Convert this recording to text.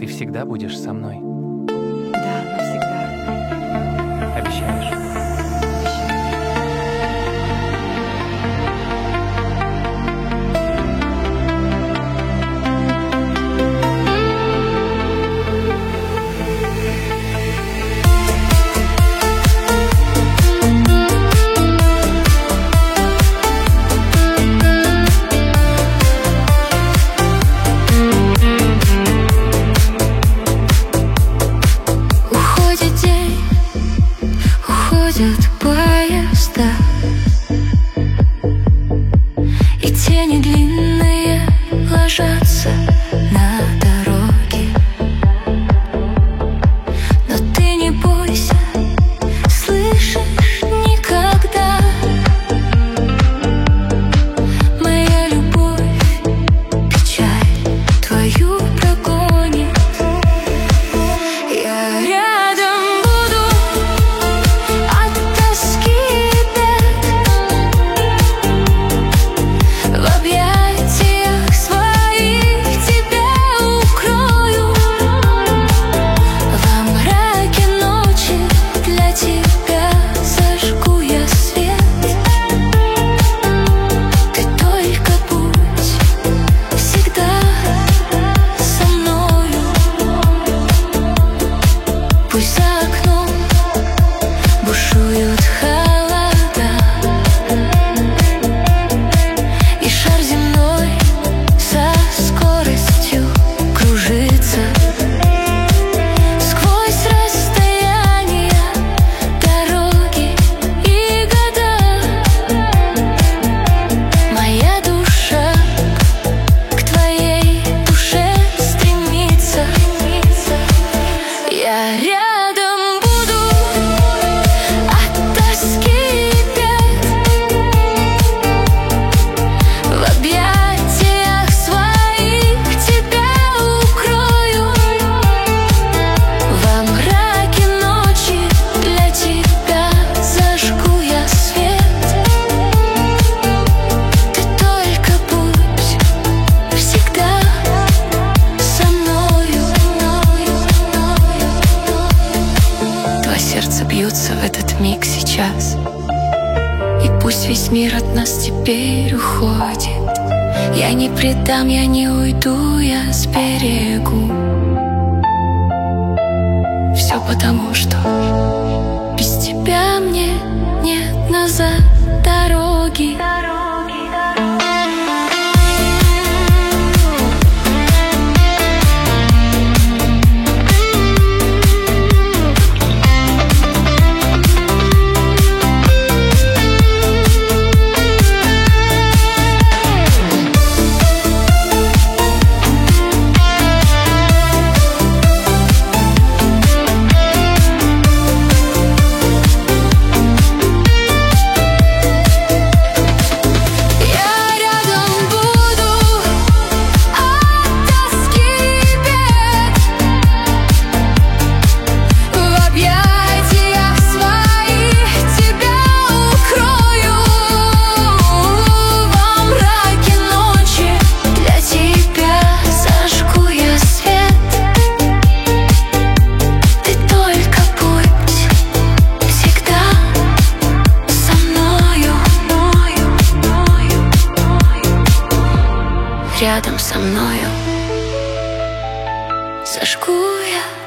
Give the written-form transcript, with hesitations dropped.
ты всегда будешь со мной? Да, навсегда. Обещаешь? Уходят поезда, и тени длинные ложатся на дороге. Но ты не бойся, слышишь, никогда моя любовь печаль твою прогонит. Я рядом буду от тоски бед, в объятиях своих тебя укрою, во мраке ночи для тебя зажгу я свет. Ты только будь всегда со мною. Пусть за окном бушуют холода, и шар земной со скоростью кружится сквозь расстояния, дороги и года. Моя душа к твоей душе стремится. Я рядом буду от тоски бед, в объятиях своих тебя укрою, во мраке ночи для тебя зажгу я свет. Ты только будь всегда со мною. Два сердца бьются в этот миг сейчас, и пусть весь мир от нас теперь уходит, я не предам, я не уйду, я сберегу. Все потому, что без тебя мне нет назад дороги. Рядом со мною зажгу я